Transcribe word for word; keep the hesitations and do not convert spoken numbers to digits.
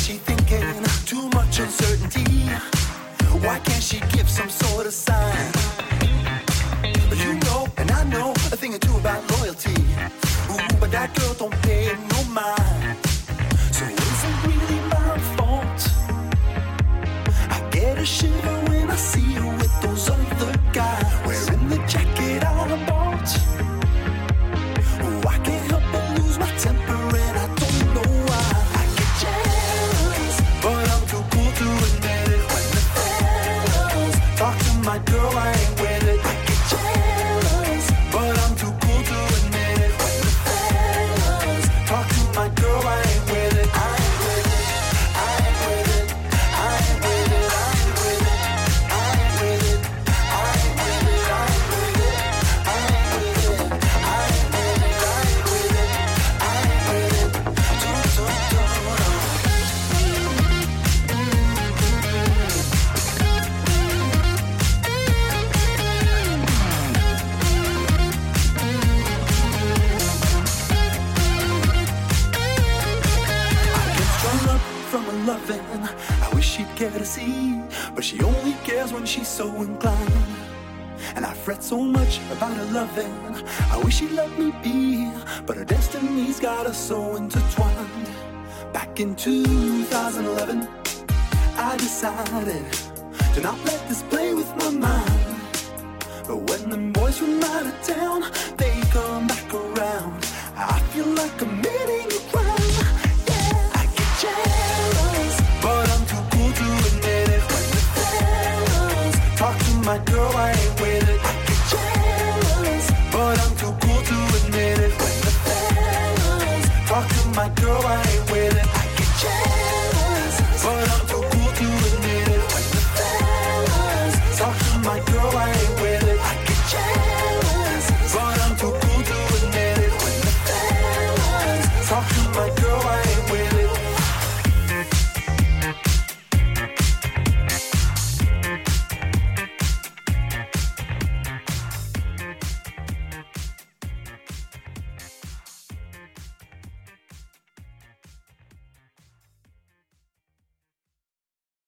she thinking? Too much uncertainty. Why can't she give some sort of sign? But you know, and I know a thing or two about loyalty. Ooh, but that girl don't pay no mind. So is it really my fault? I get a shiver when I see her with those other guys, wearing the jacket I bought. Ooh, I can't help but lose my temper and I don't know why. I get jealous, but I'm too cool to admit it. When the fellas talk to my girl, I ain't with it. I get jealous, but I'm too cool to admit it. When the fellas talk to my girl, I ain't with it. I ain't with it. I ain't with it. I ain't with it. I ain't with it. I ain't with it. I ain't with it. I ain't with it. I ain't with it. I ain't with it. I ain't with it. I ain't with it. Do, do, do, do. Strung up from her loving, I wish she'd care to see, but she only cares when she's so inclined. And I fret so much about her loving, I wish she'd let me be, but her destiny's got us so intertwined. Back in two thousand eleven, I decided to not let this play with my mind. But when them boys from out of town, they come back around, I feel like committing a crime. Yeah, I get jealous, but I'm too cool to admit it. When the fellas talk to my girl, I ain't with it. I get jealous, but I'm too cool to admit it. When the fellas talk to my girl, I ain't with it.